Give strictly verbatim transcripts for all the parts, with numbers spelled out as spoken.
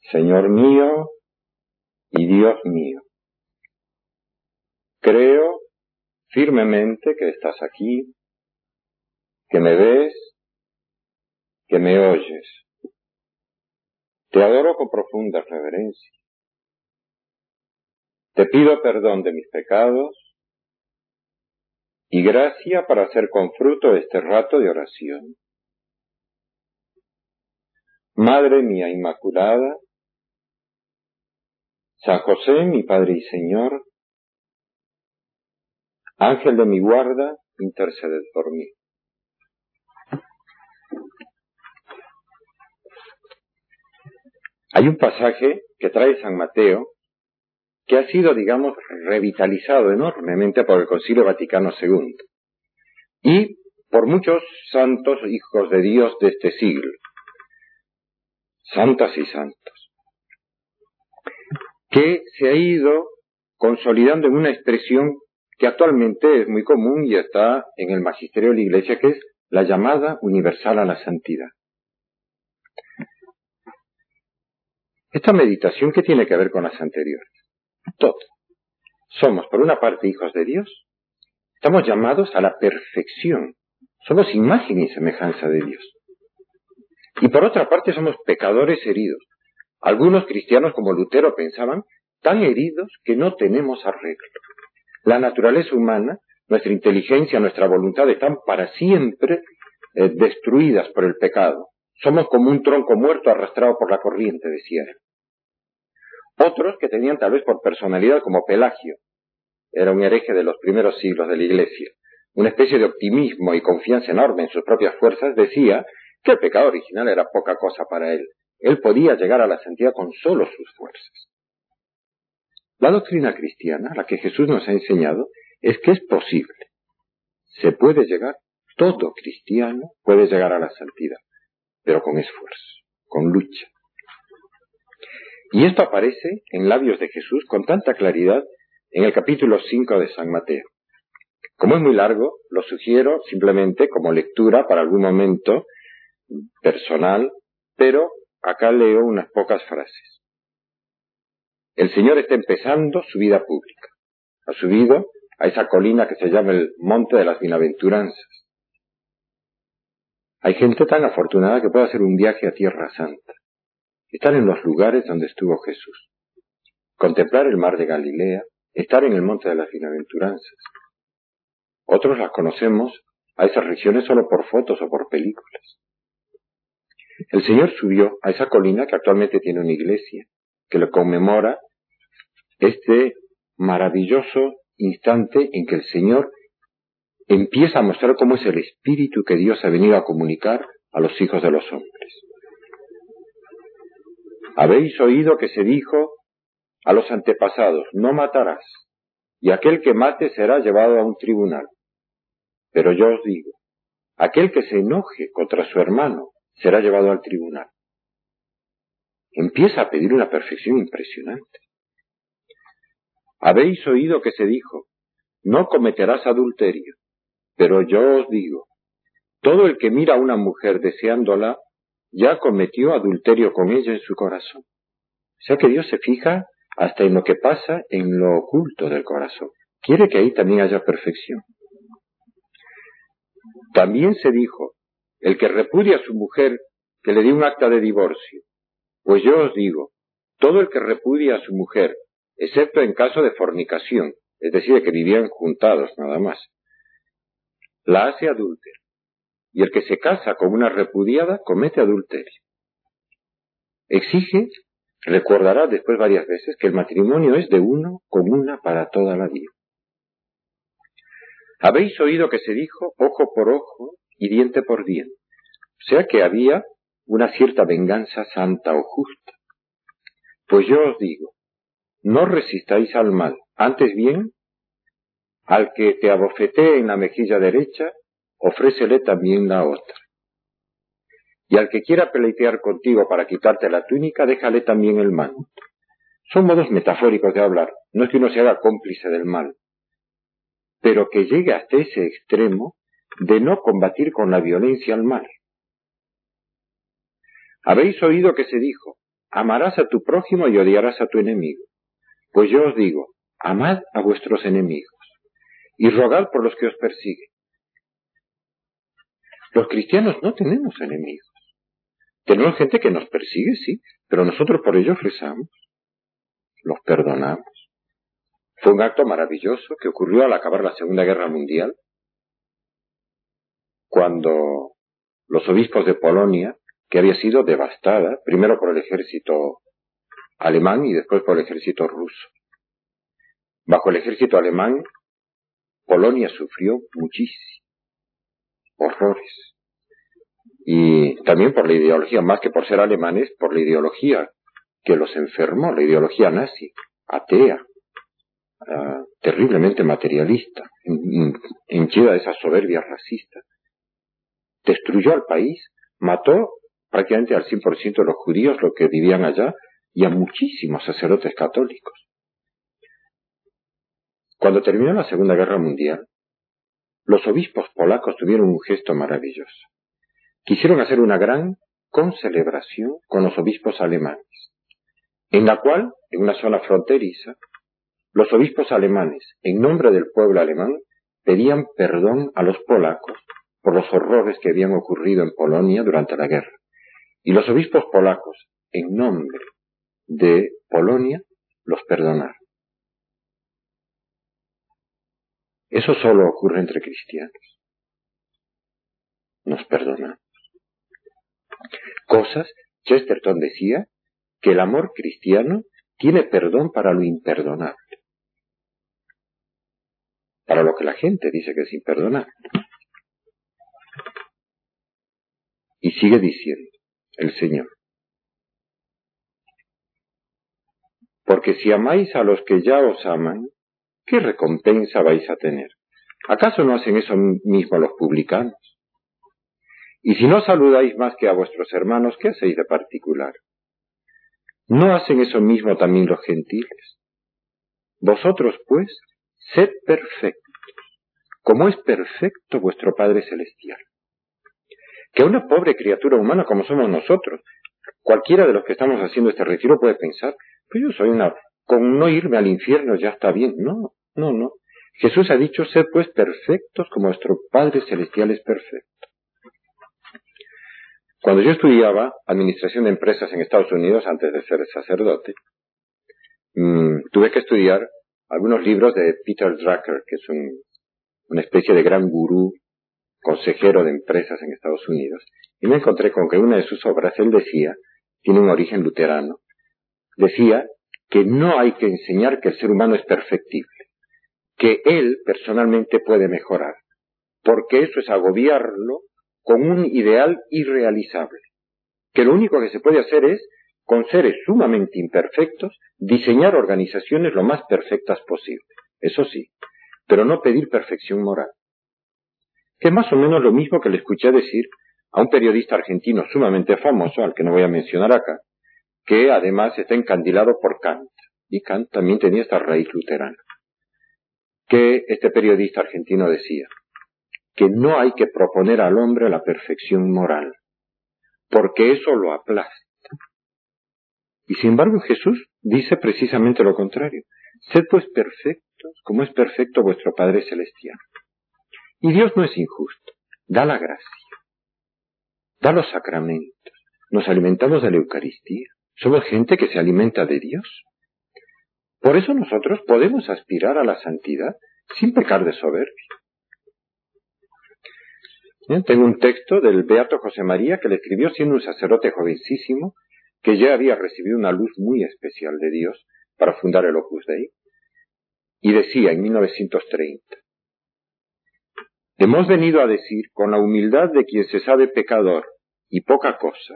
Señor mío y Dios mío, creo firmemente que estás aquí, que me ves, que me oyes. Te adoro con profunda reverencia. Te pido perdón de mis pecados y gracia para hacer con fruto este rato de oración. Madre mía Inmaculada, San José, mi Padre y Señor, Ángel de mi guarda, interceded por mí. Hay un pasaje que trae San Mateo que ha sido, digamos, revitalizado enormemente por el Concilio Vaticano segundo y por muchos santos hijos de Dios de este siglo, santas y santos, que se ha ido consolidando en una expresión que actualmente es muy común y está en el magisterio de la Iglesia, que es la llamada universal a la santidad. Esta meditación, ¿qué tiene que ver con las anteriores? Todo. Somos, por una parte, hijos de Dios, estamos llamados a la perfección, somos imagen y semejanza de Dios. Y por otra parte, somos pecadores heridos. Algunos cristianos, como Lutero, pensaban, tan heridos que no tenemos arreglo. La naturaleza humana, nuestra inteligencia, nuestra voluntad están para siempre eh, destruidas por el pecado. Somos como un tronco muerto arrastrado por la corriente, decía él. Otros que tenían tal vez por personalidad, como Pelagio, era un hereje de los primeros siglos de la Iglesia, una especie de optimismo y confianza enorme en sus propias fuerzas, decía que el pecado original era poca cosa para él. Él podía llegar a la santidad con solo sus fuerzas. La doctrina cristiana, la que Jesús nos ha enseñado, es que es posible. Se puede llegar, todo cristiano puede llegar a la santidad, pero con esfuerzo, con lucha. Y esto aparece en labios de Jesús con tanta claridad en el capítulo cinco de San Mateo. Como es muy largo, lo sugiero simplemente como lectura para algún momento personal, pero acá leo unas pocas frases. El Señor está empezando su vida pública. Ha subido a esa colina que se llama el Monte de las Bienaventuranzas. Hay gente tan afortunada que puede hacer un viaje a Tierra Santa, estar en los lugares donde estuvo Jesús, contemplar el mar de Galilea, estar en el Monte de las Bienaventuranzas. Otros las conocemos a esas regiones solo por fotos o por películas. El Señor subió a esa colina que actualmente tiene una iglesia, que lo conmemora este maravilloso instante en que el Señor empieza a mostrar cómo es el espíritu que Dios ha venido a comunicar a los hijos de los hombres. Habéis oído que se dijo a los antepasados, no matarás, y aquel que mate será llevado a un tribunal. Pero yo os digo, aquel que se enoje contra su hermano será llevado al tribunal. Empieza a pedir una perfección impresionante. Habéis oído que se dijo, no cometerás adulterio, pero yo os digo, todo el que mira a una mujer deseándola, ya cometió adulterio con ella en su corazón. O sea que Dios se fija hasta en lo que pasa en lo oculto del corazón. Quiere que ahí también haya perfección. También se dijo, el que repudia a su mujer, que le dé un acta de divorcio. Pues yo os digo, todo el que repudia a su mujer, excepto en caso de fornicación, es decir, de que vivían juntados nada más, la hace adúltera. Y el que se casa con una repudiada comete adulterio. Exige, recordará después varias veces, que el matrimonio es de uno con una para toda la vida. Habéis oído que se dijo ojo por ojo y diente por diente. O sea que había una cierta venganza santa o justa. Pues yo os digo, no resistáis al mal, antes bien, al que te abofetee en la mejilla derecha, ofrécele también la otra. Y al que quiera peleitear contigo para quitarte la túnica, déjale también el manto. Son modos metafóricos de hablar, no es que uno se haga cómplice del mal, pero que llegue hasta ese extremo de no combatir con la violencia al mal. Habéis oído que se dijo, amarás a tu prójimo y odiarás a tu enemigo. Pues yo os digo, amad a vuestros enemigos y rogad por los que os persiguen. Los cristianos no tenemos enemigos. Tenemos gente que nos persigue, sí, pero nosotros por ellos rezamos, los perdonamos. Fue un acto maravilloso que ocurrió al acabar la Segunda Guerra Mundial, cuando los obispos de Polonia, que había sido devastada, primero por el ejército alemán y después por el ejército ruso. Bajo el ejército alemán, Polonia sufrió muchísimo, horrores. Y también por la ideología, más que por ser alemanes, por la ideología que los enfermó, la ideología nazi, atea, uh, terriblemente materialista, henchida de esa soberbia racista. Destruyó al país, mató prácticamente al cien por ciento de los judíos, los que vivían allá, y a muchísimos sacerdotes católicos. Cuando terminó la Segunda Guerra Mundial, los obispos polacos tuvieron un gesto maravilloso. Quisieron hacer una gran concelebración con los obispos alemanes, en la cual, en una zona fronteriza, los obispos alemanes, en nombre del pueblo alemán, pedían perdón a los polacos por los horrores que habían ocurrido en Polonia durante la guerra. Y los obispos polacos, en nombre de Polonia, los perdonaron. Eso solo ocurre entre cristianos. Nos perdonamos. Cosas, Chesterton decía que el amor cristiano tiene perdón para lo imperdonable. Para lo que la gente dice que es imperdonable. Y sigue diciendo el Señor: porque si amáis a los que ya os aman, ¿qué recompensa vais a tener? ¿Acaso no hacen eso mismo los publicanos? Y si no saludáis más que a vuestros hermanos, ¿qué hacéis de particular? ¿No hacen eso mismo también los gentiles? Vosotros, pues, sed perfectos, como es perfecto vuestro Padre Celestial. Que una pobre criatura humana como somos nosotros, cualquiera de los que estamos haciendo este retiro puede pensar, pues yo soy una, con no irme al infierno ya está bien. No, no, no. Jesús ha dicho, sed pues perfectos como vuestro Padre Celestial es perfecto. Cuando yo estudiaba administración de empresas en Estados Unidos, antes de ser sacerdote, mmm, tuve que estudiar algunos libros de Peter Drucker, que es un, una especie de gran gurú, consejero de empresas en Estados Unidos, y me encontré con que una de sus obras, él decía, tiene un origen luterano, decía que no hay que enseñar que el ser humano es perfectible, que él personalmente puede mejorar, porque eso es agobiarlo con un ideal irrealizable, que lo único que se puede hacer es, con seres sumamente imperfectos, diseñar organizaciones lo más perfectas posible, eso sí, pero no pedir perfección moral. Que es más o menos lo mismo que le escuché decir a un periodista argentino sumamente famoso, al que no voy a mencionar acá, que además está encandilado por Kant, y Kant también tenía esta raíz luterana, que este periodista argentino decía que no hay que proponer al hombre la perfección moral, porque eso lo aplasta. Y sin embargo Jesús dice precisamente lo contrario: sed pues perfectos, como es perfecto vuestro Padre Celestial. Y Dios no es injusto, da la gracia, da los sacramentos, nos alimentamos de la Eucaristía, somos gente que se alimenta de Dios. Por eso nosotros podemos aspirar a la santidad sin pecar de soberbia. Bien, tengo un texto del beato José María que le escribió siendo un sacerdote jovencísimo, que ya había recibido una luz muy especial de Dios para fundar el Opus Dei, y decía en mil novecientos treinta: hemos venido a decir con la humildad de quien se sabe pecador y poca cosa,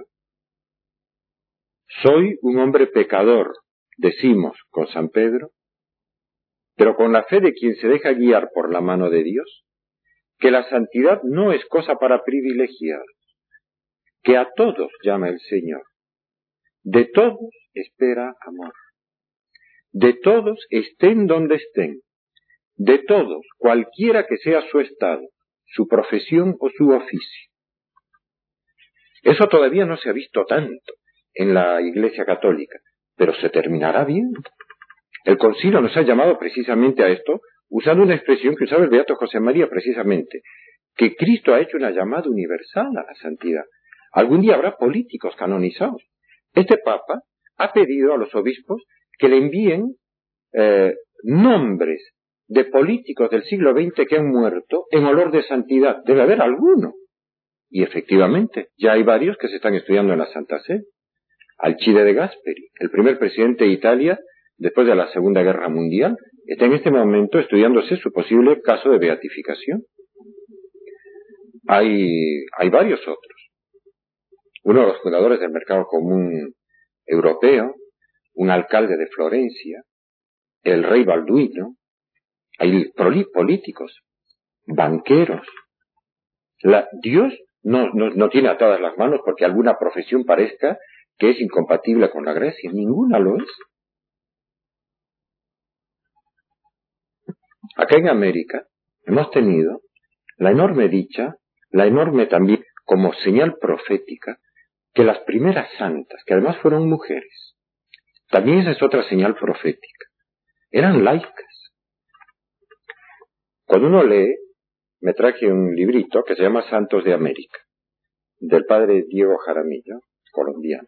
soy un hombre pecador, decimos con San Pedro, pero con la fe de quien se deja guiar por la mano de Dios, que la santidad no es cosa para privilegiados, que a todos llama el Señor, de todos espera amor, de todos estén donde estén, de todos, cualquiera que sea su estado, su profesión o su oficio. Eso todavía no se ha visto tanto, en la Iglesia Católica, pero se terminará bien. El concilio nos ha llamado precisamente a esto, usando una expresión que usaba el beato José María precisamente, que Cristo ha hecho una llamada universal a la santidad. Algún día habrá políticos canonizados. Este Papa ha pedido a los obispos que le envíen eh, nombres de políticos del siglo veinte que han muerto en olor de santidad. Debe haber alguno. Y efectivamente, ya hay varios que se están estudiando en la Santa Sede. Alcide de Gasperi, el primer presidente de Italia después de la Segunda Guerra Mundial, está en este momento estudiándose su posible caso de beatificación. Hay, hay varios otros. Uno de los fundadores del mercado común europeo, un alcalde de Florencia, el rey Balduino, hay políticos, banqueros. La, Dios no, no, no tiene atadas las manos porque alguna profesión parezca que es incompatible con la gracia. Ninguna lo es. Acá en América hemos tenido la enorme dicha, la enorme también como señal profética, que las primeras santas, que además fueron mujeres, también esa es otra señal profética, eran laicas. Cuando uno lee, me traje un librito que se llama Santos de América, del padre Diego Jaramillo, colombiano,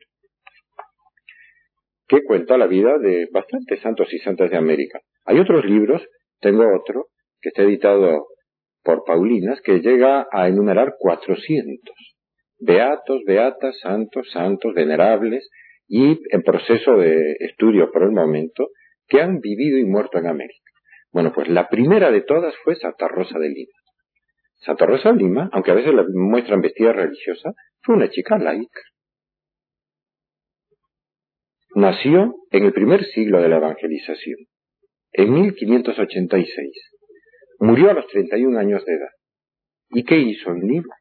que cuenta la vida de bastantes santos y santas de América. Hay otros libros, tengo otro, que está editado por Paulinas, que llega a enumerar cuatrocientos. Beatos, beatas, santos, santos, venerables, y en proceso de estudio por el momento, que han vivido y muerto en América. Bueno, pues la primera de todas fue Santa Rosa de Lima. Santa Rosa de Lima, aunque a veces la muestran vestida religiosa, fue una chica laica. Nació en el primer siglo de la evangelización, en mil quinientos ochenta y seis. Murió a los treinta y un años de edad. ¿Y qué hizo en Lima?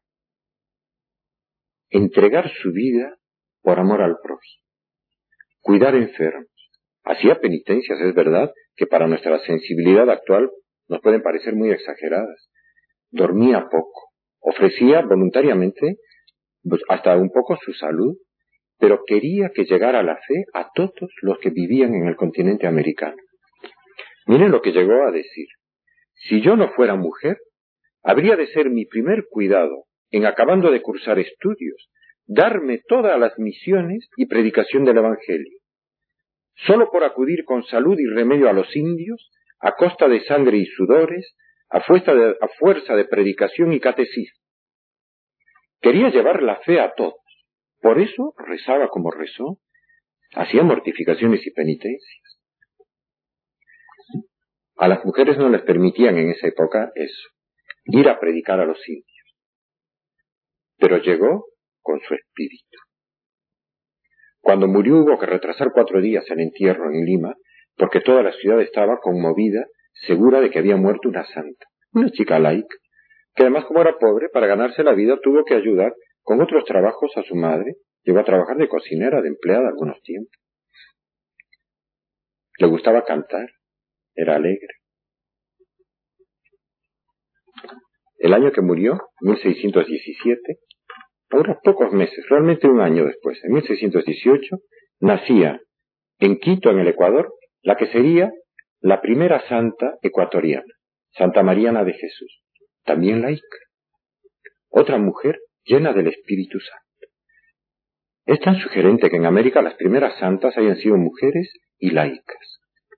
Entregar su vida por amor al prójimo. Cuidar enfermos. Hacía penitencias, es verdad, que para nuestra sensibilidad actual nos pueden parecer muy exageradas. Dormía poco. Ofrecía voluntariamente hasta un poco su salud, pero quería que llegara la fe a todos los que vivían en el continente americano. Miren lo que llegó a decir. Si yo no fuera mujer, habría de ser mi primer cuidado, en acabando de cursar estudios, darme todas las misiones y predicación del Evangelio. Solo por acudir con salud y remedio a los indios, a costa de sangre y sudores, a fuerza de, a fuerza de predicación y catecismo. Quería llevar la fe a todos. Por eso rezaba como rezó, hacía mortificaciones y penitencias. A las mujeres no les permitían en esa época eso, ir a predicar a los indios. Pero llegó con su espíritu. Cuando murió hubo que retrasar cuatro días el entierro en Lima, porque toda la ciudad estaba conmovida, segura de que había muerto una santa, una chica laica, que además como era pobre, para ganarse la vida tuvo que ayudar con otros trabajos a su madre. Llegó a trabajar de cocinera, de empleada algunos tiempos. Le gustaba cantar, era alegre. El año que murió, mil seiscientos diecisiete, unos pocos meses, realmente un año después, en mil seiscientos dieciocho, nacía en Quito, en el Ecuador, la que sería la primera santa ecuatoriana, Santa Mariana de Jesús, también laica. Otra mujer llena del Espíritu Santo. Es tan sugerente que en América las primeras santas hayan sido mujeres y laicas.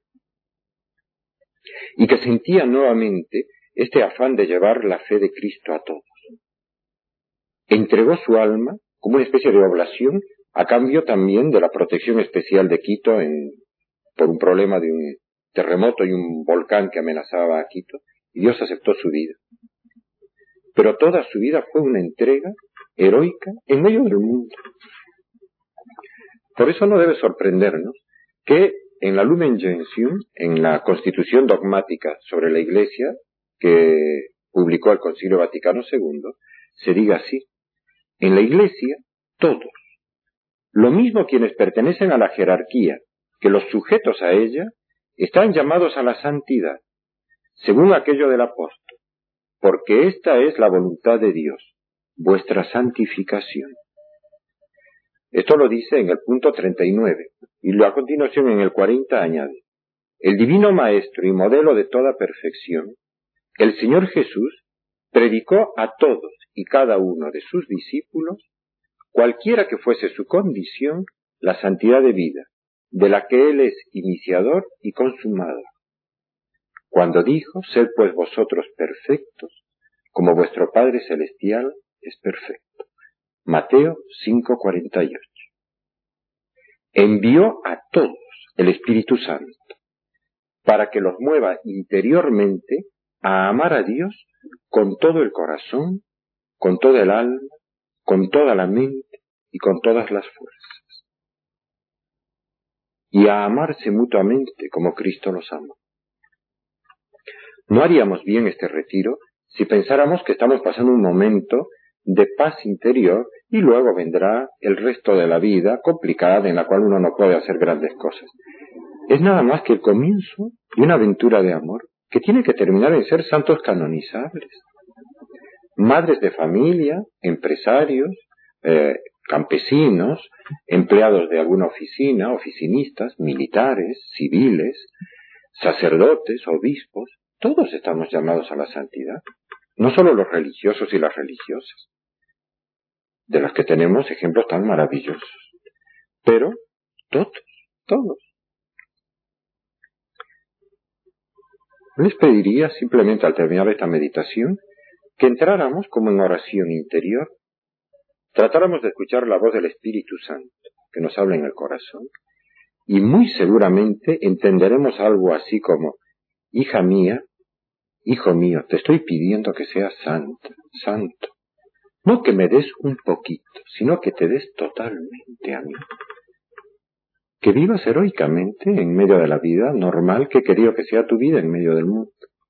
Y que sentían nuevamente este afán de llevar la fe de Cristo a todos. Entregó su alma como una especie de oblación a cambio también de la protección especial de Quito en, por un problema de un terremoto y un volcán que amenazaba a Quito, y Dios aceptó su vida. Pero toda su vida fue una entrega heroica en medio del mundo. Por eso no debe sorprendernos que en la Lumen Gentium, en la Constitución dogmática sobre la Iglesia que publicó el Concilio Vaticano segundo, se diga así: en la Iglesia todos, lo mismo quienes pertenecen a la jerarquía que los sujetos a ella, están llamados a la santidad, según aquello del apóstol, porque esta es la voluntad de Dios, vuestra santificación. Esto lo dice en el punto treinta y nueve, y a continuación en el cuarenta añade: el divino Maestro y modelo de toda perfección, el Señor Jesús, predicó a todos y cada uno de sus discípulos, cualquiera que fuese su condición, la santidad de vida, de la que Él es iniciador y consumador. Cuando dijo: sed pues vosotros perfectos, como vuestro Padre Celestial es perfecto. Mateo cinco cuarenta y ocho. Envió a todos el Espíritu Santo para que los mueva interiormente a amar a Dios con todo el corazón, con toda el alma, con toda la mente y con todas las fuerzas. Y a amarse mutuamente como Cristo los amó. No haríamos bien este retiro si pensáramos que estamos pasando un momento de paz interior y luego vendrá el resto de la vida complicada en la cual uno no puede hacer grandes cosas. Es nada más que el comienzo de una aventura de amor que tiene que terminar en ser santos canonizables. Madres de familia, empresarios, eh, campesinos, empleados de alguna oficina, oficinistas, militares, civiles, sacerdotes, obispos, todos estamos llamados a la santidad. No solo los religiosos y las religiosas, de los que tenemos ejemplos tan maravillosos, pero todos, todos. Les pediría simplemente al terminar esta meditación que entráramos como en oración interior, tratáramos de escuchar la voz del Espíritu Santo que nos habla en el corazón y muy seguramente entenderemos algo así como: hija mía, hijo mío, te estoy pidiendo que seas santo, santo. No que me des un poquito, sino que te des totalmente a mí. Que vivas heroicamente en medio de la vida normal que he querido que sea tu vida en medio del mundo.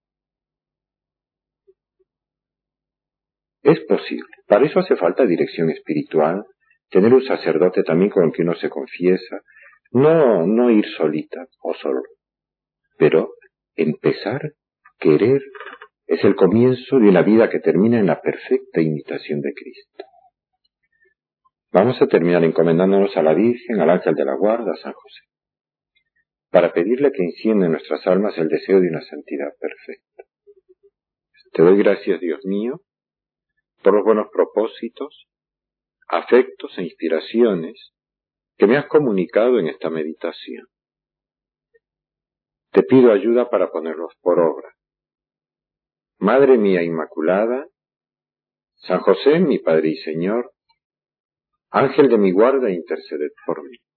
Es posible. Para eso hace falta dirección espiritual, tener un sacerdote también con el que uno se confiesa, no, no ir solita o solo. Pero empezar, querer, es el comienzo de una vida que termina en la perfecta imitación de Cristo. Vamos a terminar encomendándonos a la Virgen, al Ángel de la Guarda, a San José, para pedirle que encienda en nuestras almas el deseo de una santidad perfecta. Te doy gracias, Dios mío, por los buenos propósitos, afectos e inspiraciones que me has comunicado en esta meditación. Te pido ayuda para ponerlos por obra. Madre mía Inmaculada, San José, mi Padre y Señor, Ángel de mi guarda, interceded por mí.